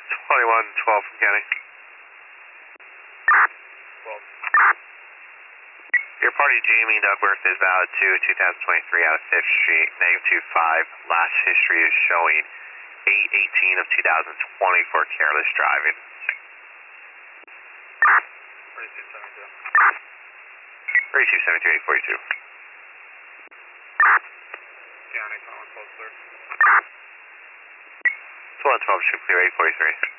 2112 from County. 12. Your party Jamie Duckworth is valid to 2023 out of 5th Street, -25. Last history is showing 8/18 of 2020 for careless driving. 3272. 3272-842. County, calling close clear. 1212 should clear 843.